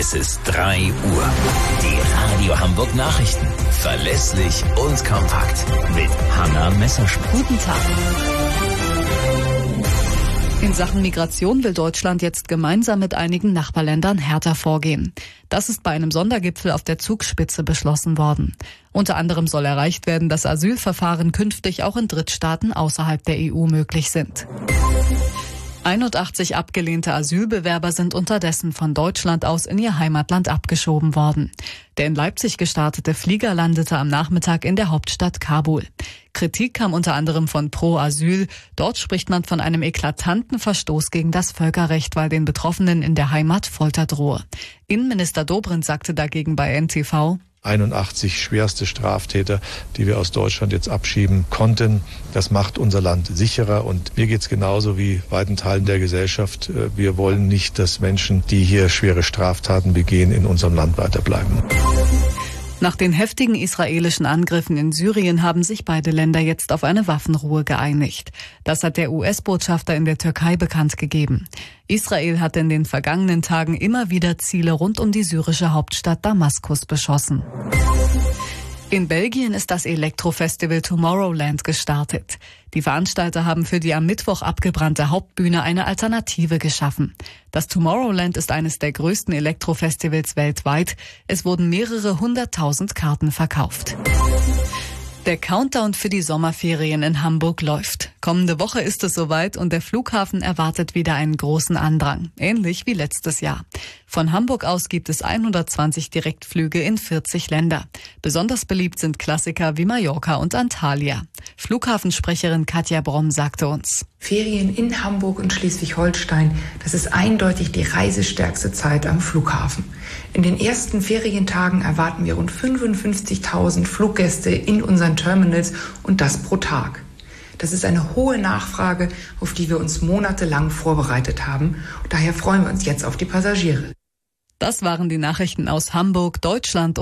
Es ist 3 Uhr. Die Radio Hamburg Nachrichten. Verlässlich und kompakt. Mit Hanna Messerschmidt. Guten Tag. In Sachen Migration will Deutschland jetzt gemeinsam mit einigen Nachbarländern härter vorgehen. Das ist bei einem Sondergipfel auf der Zugspitze beschlossen worden. Unter anderem soll erreicht werden, dass Asylverfahren künftig auch in Drittstaaten außerhalb der EU möglich sind. 81 abgelehnte Asylbewerber sind unterdessen von Deutschland aus in ihr Heimatland abgeschoben worden. Der in Leipzig gestartete Flieger landete am Nachmittag in der Hauptstadt Kabul. Kritik kam unter anderem von Pro Asyl. Dort spricht man von einem eklatanten Verstoß gegen das Völkerrecht, weil den Betroffenen in der Heimat Folter drohe. Innenminister Dobrindt sagte dagegen bei NTV: 81 schwerste Straftäter, die wir aus Deutschland jetzt abschieben konnten. Das macht unser Land sicherer und mir geht's genauso wie weiten Teilen der Gesellschaft. Wir wollen nicht, dass Menschen, die hier schwere Straftaten begehen, in unserem Land weiterbleiben. Nach den heftigen israelischen Angriffen in Syrien haben sich beide Länder jetzt auf eine Waffenruhe geeinigt. Das hat der US-Botschafter in der Türkei bekannt gegeben. Israel hat in den vergangenen Tagen immer wieder Ziele rund um die syrische Hauptstadt Damaskus beschossen. In Belgien ist das Elektrofestival Tomorrowland gestartet. Die Veranstalter haben für die am Mittwoch abgebrannte Hauptbühne eine Alternative geschaffen. Das Tomorrowland ist eines der größten Elektrofestivals weltweit. Es wurden mehrere 100.000 Karten verkauft. Der Countdown für die Sommerferien in Hamburg läuft. Kommende Woche ist es soweit und der Flughafen erwartet wieder einen großen Andrang, ähnlich wie letztes Jahr. Von Hamburg aus gibt es 120 Direktflüge in 40 Länder. Besonders beliebt sind Klassiker wie Mallorca und Antalya. Flughafensprecherin Katja Bromm sagte uns: Ferien in Hamburg und Schleswig-Holstein, das ist eindeutig die reisestärkste Zeit am Flughafen. In den ersten Ferientagen erwarten wir rund 55.000 Fluggäste in unseren Terminals und das pro Tag. Das ist eine hohe Nachfrage, auf die wir uns monatelang vorbereitet haben. Und daher freuen wir uns jetzt auf die Passagiere. Das waren die Nachrichten aus Hamburg, Deutschland